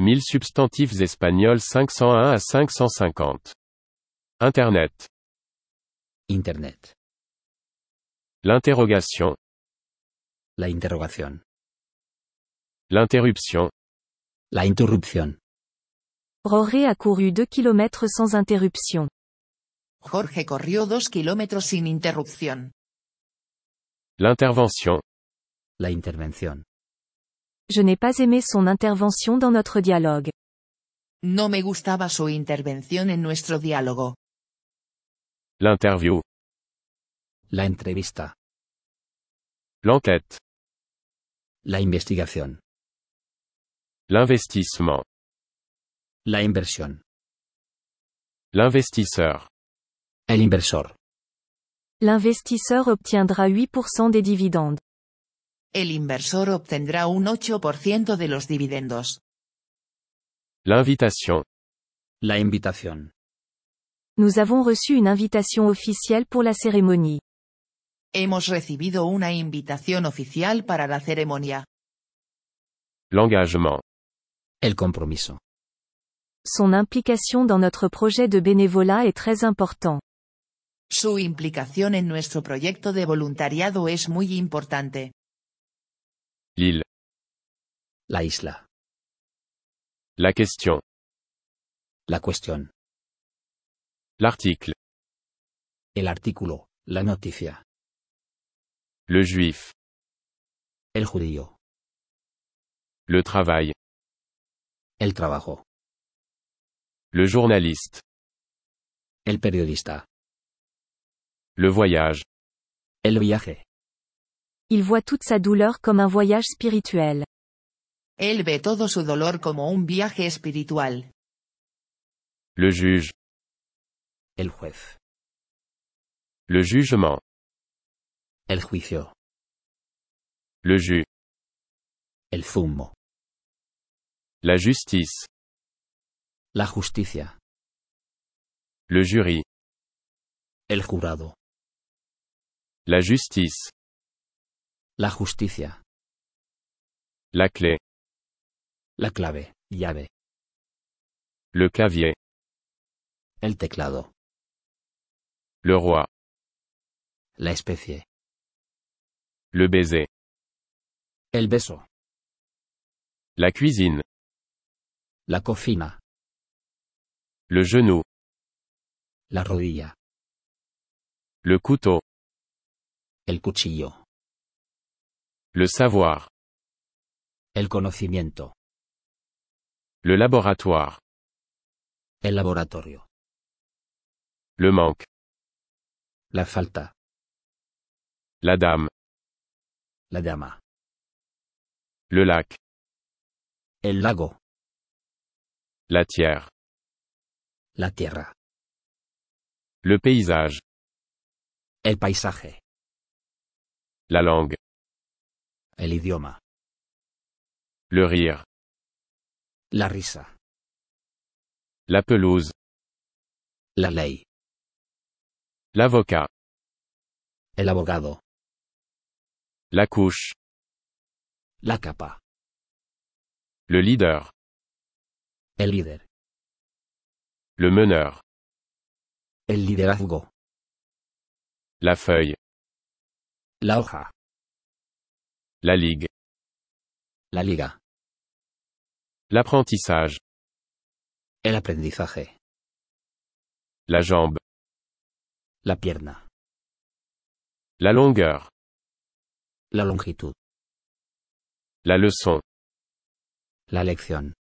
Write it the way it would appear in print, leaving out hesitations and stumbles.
1000 substantifs espagnols 501 à 550. Internet. Internet. L'interrogation. La interrogación. L'interruption. La interrupción. Roré a couru 2 kilomètres sans interruption. Jorge corrió 2 kilómetros sin interrupción. L'intervention. La intervención. Je n'ai pas aimé son intervention dans notre dialogue. No me gustaba su intervención en nuestro diálogo. L'interview. La entrevista. L'enquête. La investigación. L'investissement. La inversión. L'investisseur. El inversor. L'investisseur obtiendra 8% des dividendes. El inversor obtendrá un 8% de los dividendos. L'invitation. La invitación. Nous avons reçu une invitation officielle pour la cérémonie. Hemos recibido una invitación oficial para la ceremonia. L'engagement. El compromiso. Son implication dans notre projet de bénévolat est très important. Su implicación en nuestro proyecto de voluntariado es muy importante. L'île. La isla. La question. La cuestión. L'article. El artículo. La noticia. Le juif. El judío. Le travail. El trabajo. Le journaliste. El periodista. Le voyage. El viaje. Il voit toute sa douleur comme un voyage spirituel. Él ve todo su dolor como un viaje espiritual. Le juge. El juez. Le jugement. El juicio. Le jus. El zumo. La justice. La justicia. Le jury. El jurado. La justice. La justicia. La clé. La clave. Llave. Le clavier. El teclado. Le roi. La especie. Le baiser. El beso. La cuisine. La cocina. Le genou. La rodilla. Le couteau. El cuchillo. Le savoir. El conocimiento. Le laboratoire. El laboratorio. Le manque. La falta. La dame. La dama. Le lac. El lago. La tière. La tierra. Le paysage. El paisaje. La langue. El idioma. Le rire. La risa. La pelouse. La ley. L'avocat. El abogado. La couche. La capa. Le leader. El líder. Le meneur. El liderazgo. La feuille. La hoja. La ligue. La liga. L'apprentissage. El aprendizaje. La jambe. La pierna. La longueur. La longitud. La leçon. La lección.